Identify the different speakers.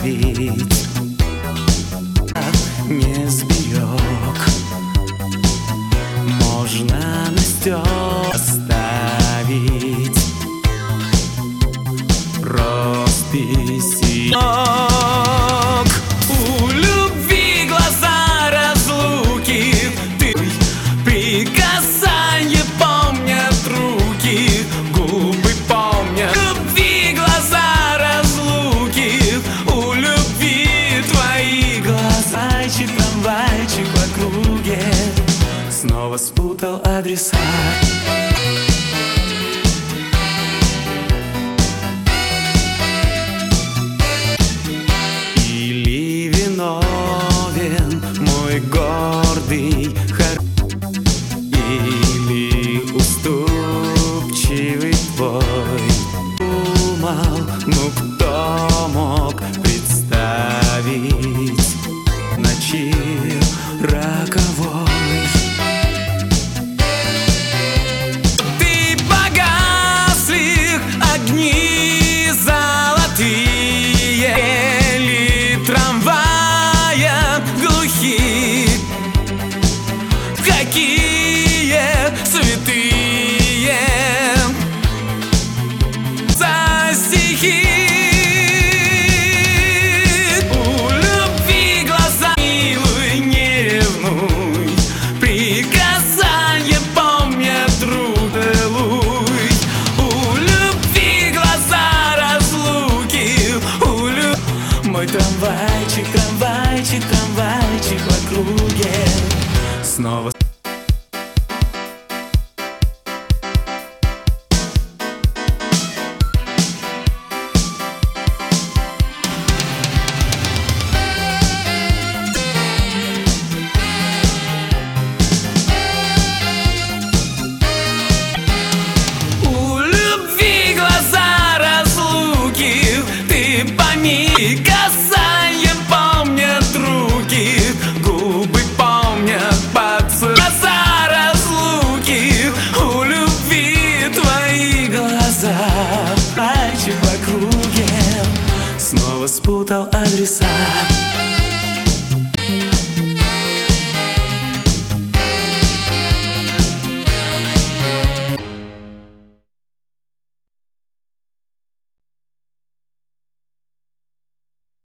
Speaker 1: не сберег. Можно на стёк оставить росписи. У любви глаза разлуки, ты прикасанье помнят руки, губы помнят. Любви глаза разлуки, у любви твои глаза. Трамвайчик в округе снова спутал адреса. Или виновен мой гордый или уступчивый твой. Думал, ну кто мог представить ночи роковой. Ты погасли огни золотые, или трамвая глухие, какие святые за стихи. Мой трамвайчик, трамвайчик, трамвайчик в округе снова. У любви глаза разлуки, ты помни. Касанье помнят руки, губы помнят поцелуй. Глаза разлуки, у любви твои глаза. Мальчик в округе снова спутал адреса.